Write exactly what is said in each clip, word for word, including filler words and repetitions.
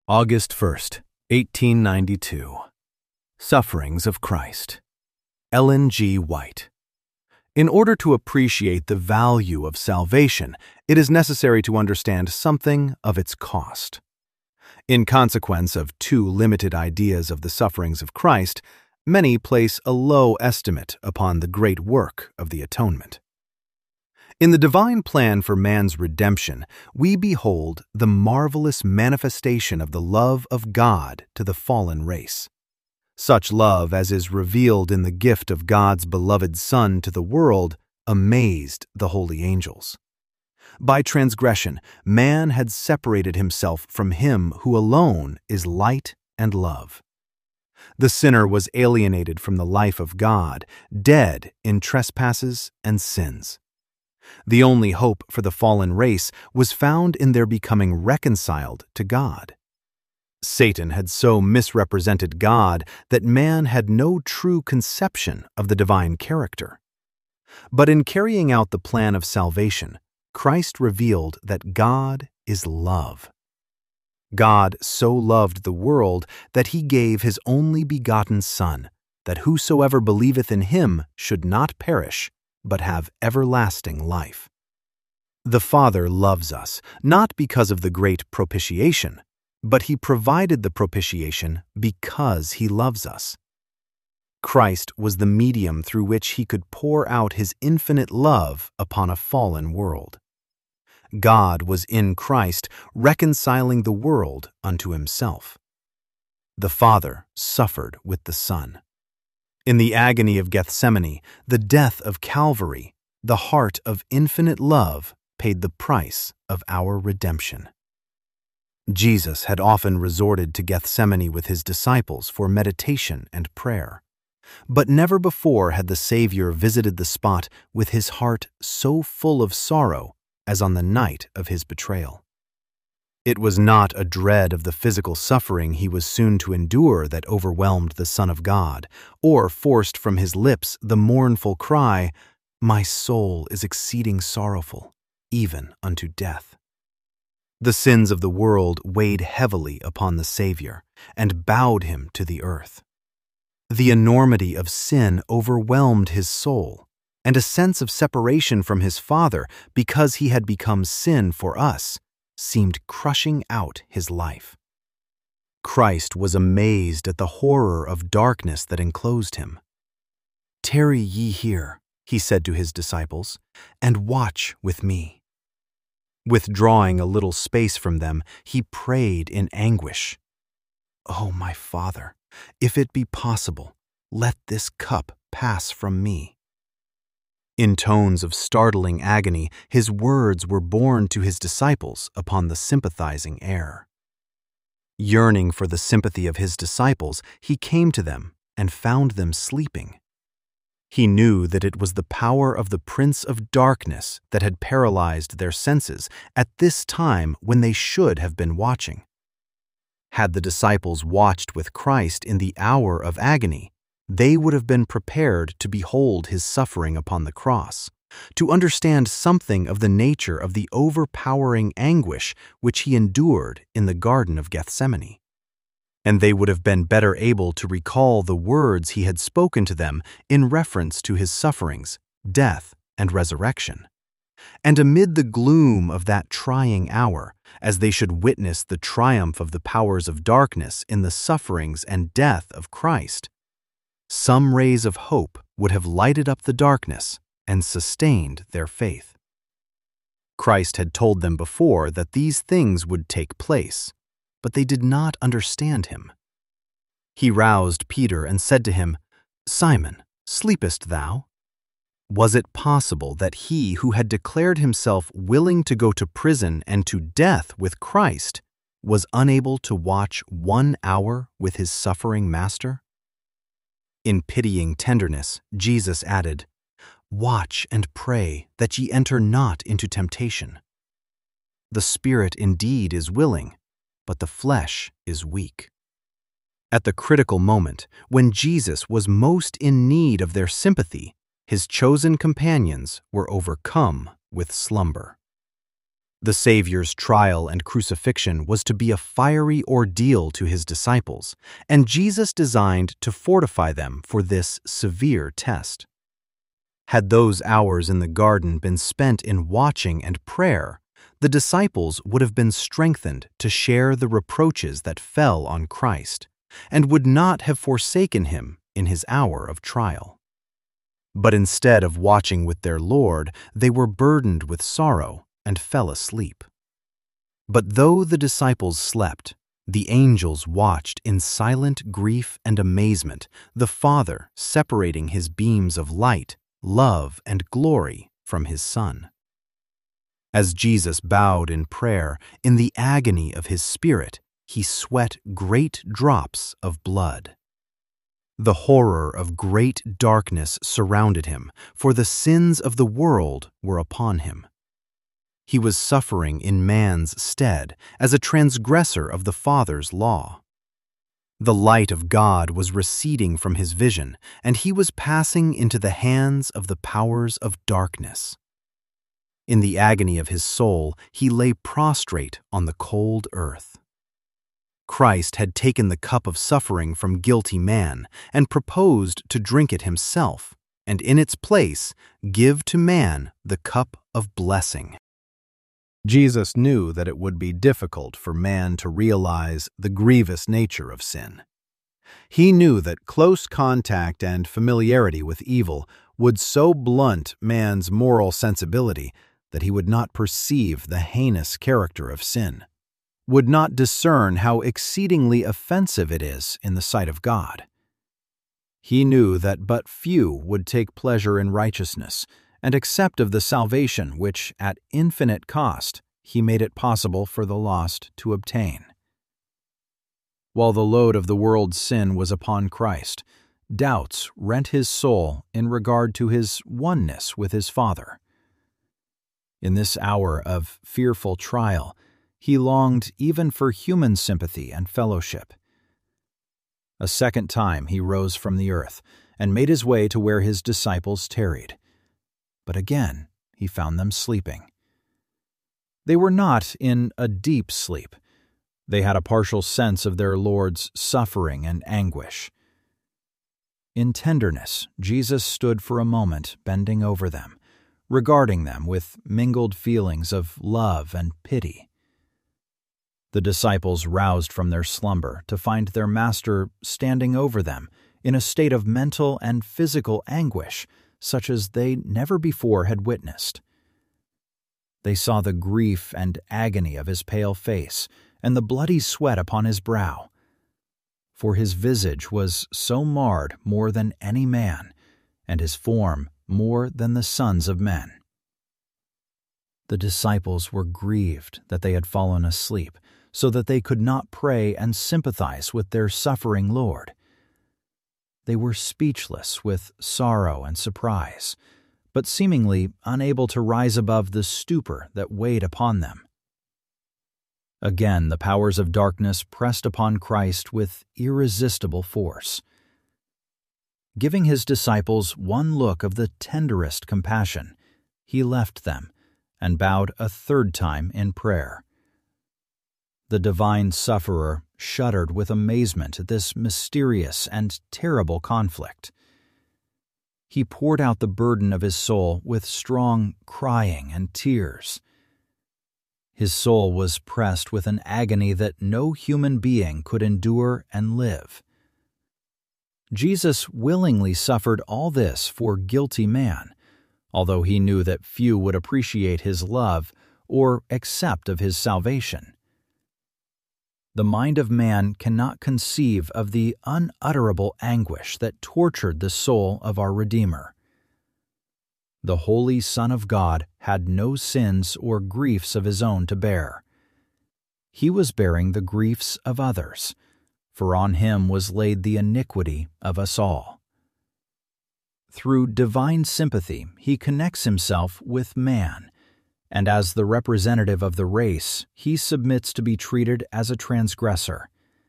August first, eighteen ninety-two. Sufferings of Christ. Ellen G. White. In order to appreciate the value of salvation, it is necessary to understand something of its cost. In consequence of too limited ideas of the sufferings of Christ, many place a low estimate upon the great work of the atonement. In the divine plan for man's redemption, we behold the marvelous manifestation of the love of God to the fallen race. Such love as is revealed in the gift of God's beloved Son to the world amazed the holy angels. By transgression, man had separated himself from Him who alone is light and love. The sinner was alienated from the life of God, dead in trespasses and sins. The only hope for the fallen race was found in their becoming reconciled to God. Satan had so misrepresented God that man had no true conception of the divine character. But in carrying out the plan of salvation, Christ revealed that God is love. God so loved the world that He gave His only begotten Son, that whosoever believeth in Him should not perish, but have everlasting life. The Father loves us, not because of the great propitiation, but He provided the propitiation because He loves us. Christ was the medium through which He could pour out His infinite love upon a fallen world. God was in Christ reconciling the world unto Himself. The Father suffered with the Son. In the agony of Gethsemane, the death of Calvary, the heart of infinite love paid the price of our redemption. Jesus had often resorted to Gethsemane with His disciples for meditation and prayer, but never before had the Savior visited the spot with His heart so full of sorrow as on the night of His betrayal. It was not a dread of the physical suffering He was soon to endure that overwhelmed the Son of God, or forced from His lips the mournful cry, "My soul is exceeding sorrowful, even unto death." The sins of the world weighed heavily upon the Savior and bowed Him to the earth. The enormity of sin overwhelmed His soul, and a sense of separation from His Father because He had become sin for us seemed crushing out His life. Christ was amazed at the horror of darkness that enclosed Him. "Tarry ye here," He said to His disciples, "and watch with me." Withdrawing a little space from them, He prayed in anguish, "O my Father, if it be possible, let this cup pass from me." In tones of startling agony, His words were borne to His disciples upon the sympathizing air. Yearning for the sympathy of His disciples, He came to them and found them sleeping. He knew that it was the power of the Prince of Darkness that had paralyzed their senses at this time when they should have been watching. Had the disciples watched with Christ in the hour of agony, they would have been prepared to behold His suffering upon the cross, to understand something of the nature of the overpowering anguish which He endured in the Garden of Gethsemane. And they would have been better able to recall the words He had spoken to them in reference to His sufferings, death, and resurrection. And amid the gloom of that trying hour, as they should witness the triumph of the powers of darkness in the sufferings and death of Christ, some rays of hope would have lighted up the darkness and sustained their faith. Christ had told them before that these things would take place, but they did not understand Him. He roused Peter and said to him, "Simon, sleepest thou?" Was it possible that he who had declared himself willing to go to prison and to death with Christ was unable to watch one hour with His suffering Master? In pitying tenderness, Jesus added, "Watch and pray that ye enter not into temptation. The spirit indeed is willing, but the flesh is weak." At the critical moment, when Jesus was most in need of their sympathy, His chosen companions were overcome with slumber. The Savior's trial and crucifixion was to be a fiery ordeal to his disciples, and Jesus designed to fortify them for this severe test. Had those hours in the garden been spent in watching and prayer, the disciples would have been strengthened to share the reproaches that fell on Christ, and would not have forsaken him in his hour of trial. But instead of watching with their Lord, they were burdened with sorrow and fell asleep. But though the disciples slept, the angels watched in silent grief and amazement the Father separating his beams of light, love, and glory from his Son. As Jesus bowed in prayer, in the agony of his spirit, he sweat great drops of blood. The horror of great darkness surrounded him, for the sins of the world were upon him. He was suffering in man's stead as a transgressor of the Father's law. The light of God was receding from his vision, and he was passing into the hands of the powers of darkness. In the agony of his soul, he lay prostrate on the cold earth. Christ had taken the cup of suffering from guilty man and proposed to drink it himself, and in its place give to man the cup of blessing. Jesus knew that it would be difficult for man to realize the grievous nature of sin. He knew that close contact and familiarity with evil would so blunt man's moral sensibility that he would not perceive the heinous character of sin, would not discern how exceedingly offensive it is in the sight of God. He knew that but few would take pleasure in righteousness and accept of the salvation which, at infinite cost, he made it possible for the lost to obtain. While the load of the world's sin was upon Christ, doubts rent his soul in regard to his oneness with his Father. In this hour of fearful trial, he longed even for human sympathy and fellowship. A second time he rose from the earth and made his way to where his disciples tarried. But again he found them sleeping. They were not in a deep sleep. They had a partial sense of their Lord's suffering and anguish. In tenderness, Jesus stood for a moment bending over them, regarding them with mingled feelings of love and pity. The disciples roused from their slumber to find their Master standing over them in a state of mental and physical anguish such as they never before had witnessed. They saw the grief and agony of his pale face and the bloody sweat upon his brow, for his visage was so marred more than any man, and his form more than the sons of men. The disciples were grieved that they had fallen asleep, so that they could not pray and sympathize with their suffering Lord. They were speechless with sorrow and surprise, but seemingly unable to rise above the stupor that weighed upon them. Again the powers of darkness pressed upon Christ with irresistible force. Giving his disciples one look of the tenderest compassion, he left them and bowed a third time in prayer. The divine sufferer shuddered with amazement at this mysterious and terrible conflict. He poured out the burden of his soul with strong crying and tears. His soul was pressed with an agony that no human being could endure and live. Jesus willingly suffered all this for guilty man, although he knew that few would appreciate his love or accept of his salvation. The mind of man cannot conceive of the unutterable anguish that tortured the soul of our Redeemer. The Holy Son of God had no sins or griefs of his own to bear. He was bearing the griefs of others, for on him was laid the iniquity of us all. Through divine sympathy, he connects himself with man, and as the representative of the race, he submits to be treated as a transgressor.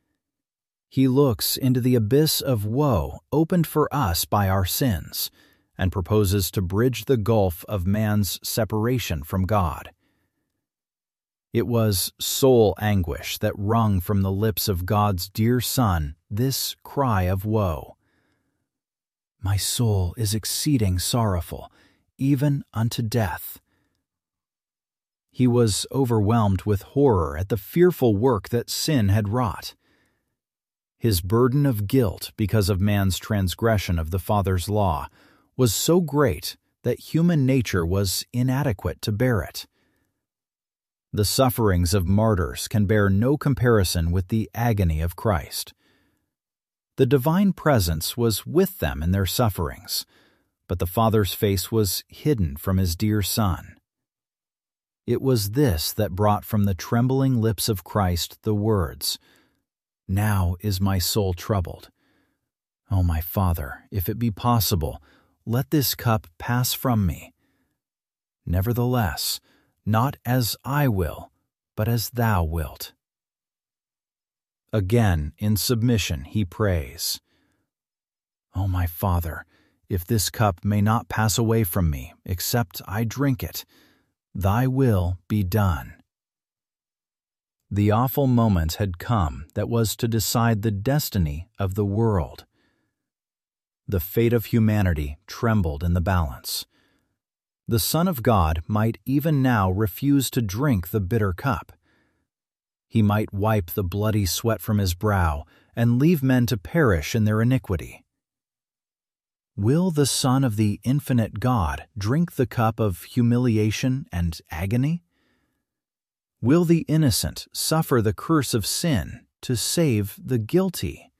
He looks into the abyss of woe opened for us by our sins, and proposes to bridge the gulf of man's separation from God. It was soul anguish that wrung from the lips of God's dear Son this cry of woe. My soul is exceeding sorrowful, even unto death. He was overwhelmed with horror at the fearful work that sin had wrought. His burden of guilt because of man's transgression of the Father's law was so great that human nature was inadequate to bear it. The sufferings of martyrs can bear no comparison with the agony of Christ. The divine presence was with them in their sufferings, but the Father's face was hidden from his dear Son. It was this that brought from the trembling lips of Christ the words, "Now is my soul troubled. O my Father, if it be possible, let this cup pass from me. Nevertheless, not as I will, but as thou wilt." Again, in submission, he prays, "O my Father, if this cup may not pass away from me, except I drink it, thy will be done." The awful moment had come that was to decide the destiny of the world. The fate of humanity trembled in the balance. The Son of God might even now refuse to drink the bitter cup. He might wipe the bloody sweat from his brow and leave men to perish in their iniquity. Will the Son of the infinite God drink the cup of humiliation and agony? Will the innocent suffer the curse of sin to save the guilty?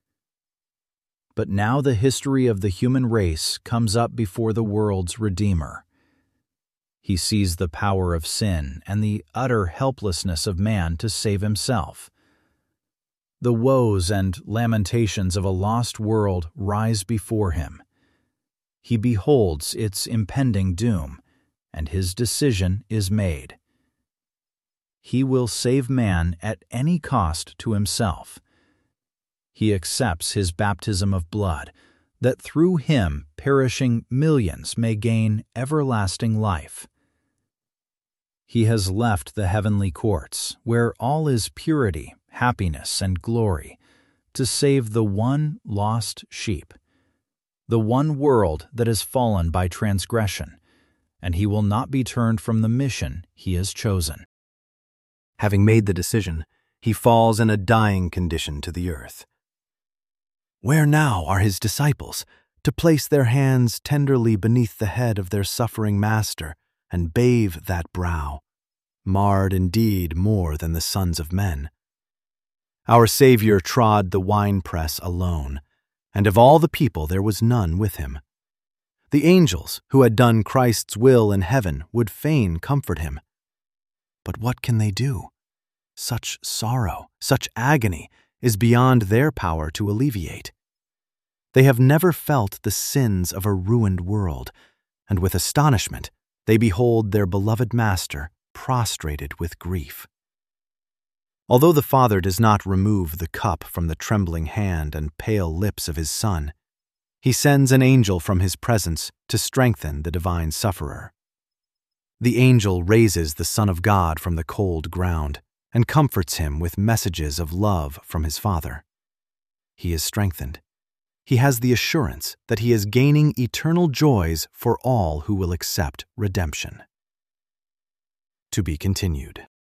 But now the history of the human race comes up before the world's Redeemer. He sees the power of sin and the utter helplessness of man to save himself. The woes and lamentations of a lost world rise before him. He beholds its impending doom, and his decision is made. He will save man at any cost to himself. He accepts his baptism of blood, that through him perishing millions may gain everlasting life. He has left the heavenly courts, where all is purity, happiness, and glory, to save the one lost sheep, the one world that has fallen by transgression, and he will not be turned from the mission he has chosen. Having made the decision, he falls in a dying condition to the earth. Where now are his disciples, to place their hands tenderly beneath the head of their suffering Master, and bathe that brow, marred indeed more than the sons of men? Our Savior trod the winepress alone, and of all the people there was none with him. The angels, who had done Christ's will in heaven, would fain comfort him. But what can they do? Such sorrow, such agony, is beyond their power to alleviate. They have never felt the sins of a ruined world, and with astonishment they behold their beloved Master prostrated with grief. Although the Father does not remove the cup from the trembling hand and pale lips of his Son, he sends an angel from his presence to strengthen the divine sufferer. The angel raises the Son of God from the cold ground and comforts him with messages of love from his Father. He is strengthened. He has the assurance that he is gaining eternal joys for all who will accept redemption. To be continued.